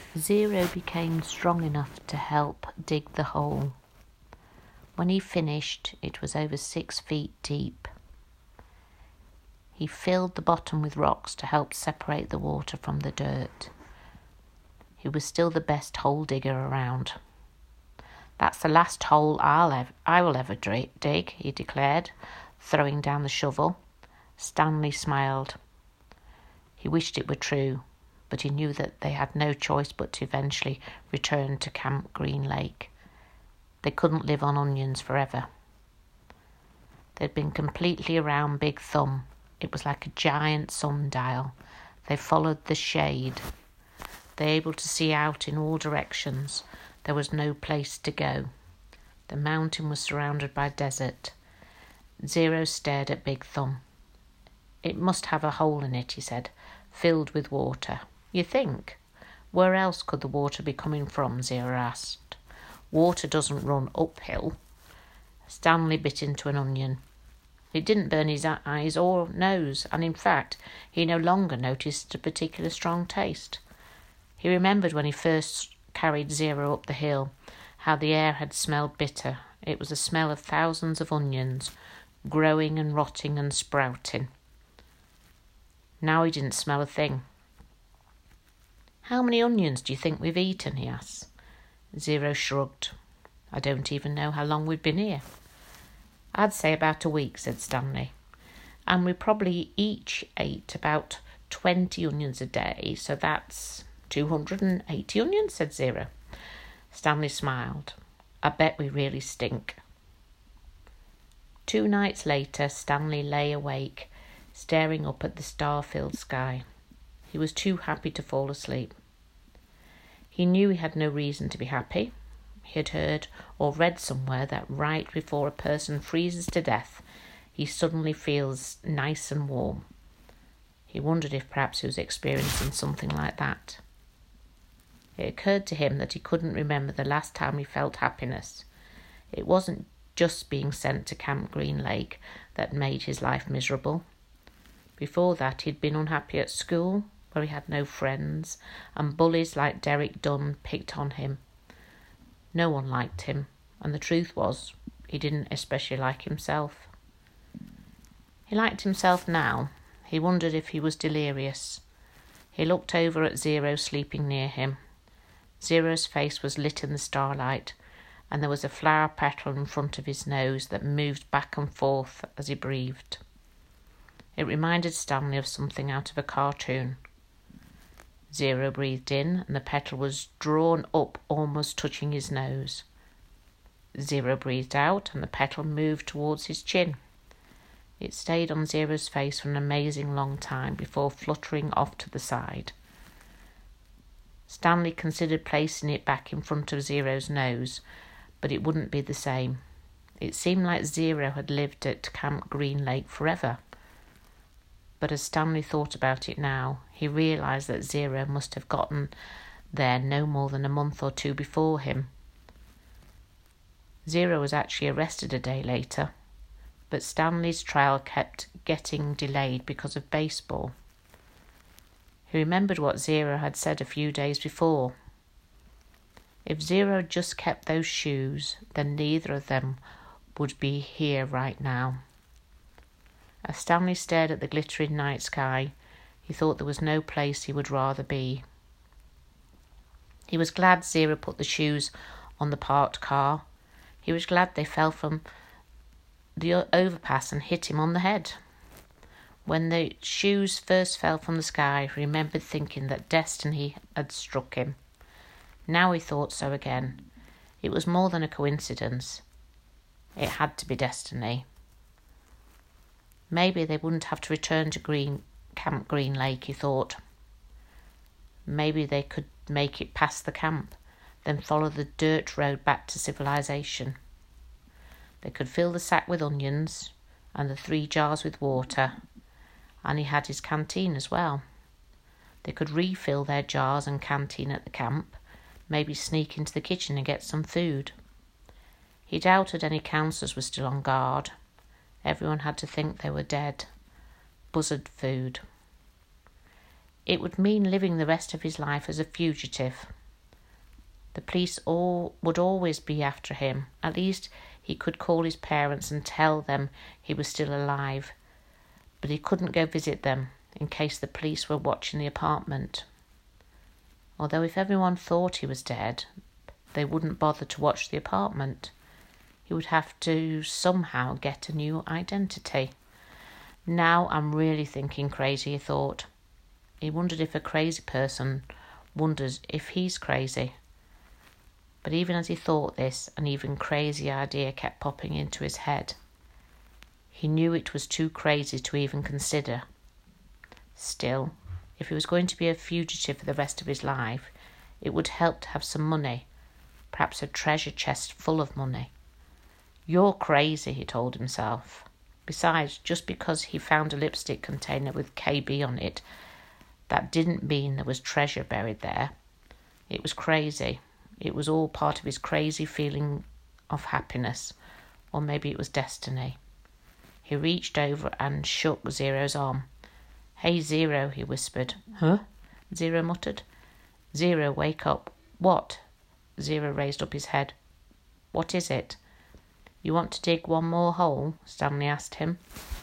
Zero became strong enough to help dig the hole. When he finished, it was over 6 feet deep. He filled the bottom with rocks to help separate the water from the dirt. He was still the best hole digger around. "That's the last hole I will ever dig," he declared, throwing down the shovel. Stanley smiled. He wished it were true, but he knew that they had no choice but to eventually return to Camp Green Lake. They couldn't live on onions forever. They'd been completely around Big Thumb. It was like a giant sundial. They followed the shade. They were able to see out in all directions. There was no place to go. The mountain was surrounded by desert. Zero stared at Big Thumb. "It must have a hole in it," he said, "filled with water." "You think? Where else could the water be coming from?" Zero asked. "Water doesn't run uphill." Stanley bit into an onion. It didn't burn his eyes or nose, and in fact, he no longer noticed a particular strong taste. He remembered when he first carried Zero up the hill, how the air had smelled bitter. It was the smell of thousands of onions, growing and rotting and sprouting. Now he didn't smell a thing. "How many onions do you think we've eaten?" he asked. Zero shrugged. "I don't even know how long we've been here." "I'd say about a week," said Stanley. "And we probably each ate about 20 onions a day, so that's 280 onions," said Zero. Stanley smiled. "I bet we really stink." 2 nights later, Stanley lay awake, staring up at the star-filled sky. He was too happy to fall asleep. He knew he had no reason to be happy. He had heard or read somewhere that right before a person freezes to death, he suddenly feels nice and warm. He wondered if perhaps he was experiencing something like that. It occurred to him that he couldn't remember the last time he felt happiness. It wasn't just being sent to Camp Green Lake that made his life miserable. Before that, he'd been unhappy at school, where he had no friends, and bullies like Derek Dunn picked on him. No one liked him, and the truth was, he didn't especially like himself. He liked himself now. He wondered if he was delirious. He looked over at Zero sleeping near him. Zero's face was lit in the starlight, and there was a flower petal in front of his nose that moved back and forth as he breathed. It reminded Stanley of something out of a cartoon. Zero breathed in, and the petal was drawn up, almost touching his nose. Zero breathed out, and the petal moved towards his chin. It stayed on Zero's face for an amazing long time before fluttering off to the side. Stanley considered placing it back in front of Zero's nose, but it wouldn't be the same. It seemed like Zero had lived at Camp Green Lake forever. But as Stanley thought about it now, he realised that Zero must have gotten there no more than a month or 2 before him. Zero was actually arrested a day later, but Stanley's trial kept getting delayed because of baseball. He remembered what Zero had said a few days before. If Zero had just kept those shoes, then neither of them would be here right now. As Stanley stared at the glittering night sky, he thought there was no place he would rather be. He was glad Zero put the shoes on the parked car. He was glad they fell from the overpass and hit him on the head. When the shoes first fell from the sky, he remembered thinking that destiny had struck him. Now he thought so again. It was more than a coincidence. It had to be destiny. Maybe they wouldn't have to return to Camp Green Lake, he thought. Maybe they could make it past the camp, then follow the dirt road back to civilization. They could fill the sack with onions and the 3 jars with water, and he had his canteen as well. They could refill their jars and canteen at the camp, maybe sneak into the kitchen and get some food. He doubted any counselors were still on guard. Everyone had to think they were dead. Buzzard food. It would mean living the rest of his life as a fugitive, The police would always be after him. At least he could call his parents and tell them he was still alive. But he couldn't go visit them in case the police were watching the apartment. Although if everyone thought he was dead, they wouldn't bother to watch the apartment. He would have to somehow get a new identity. Now I'm really thinking crazy, he thought. He wondered if a crazy person wonders if he's crazy. But even as he thought this, an even crazy idea kept popping into his head. He knew it was too crazy to even consider. Still, if he was going to be a fugitive for the rest of his life, it would help to have some money, perhaps a treasure chest full of money. You're crazy, he told himself. Besides, just because he found a lipstick container with KB on it, that didn't mean there was treasure buried there. It was crazy. It was all part of his crazy feeling of happiness, or maybe it was destiny. He reached over and shook Zero's arm. "Hey, Zero," he whispered. "Huh?" Zero muttered. "Zero, wake up." "What?" Zero raised up his head. "What is it?" "You want to dig one more hole?" Stanley asked him.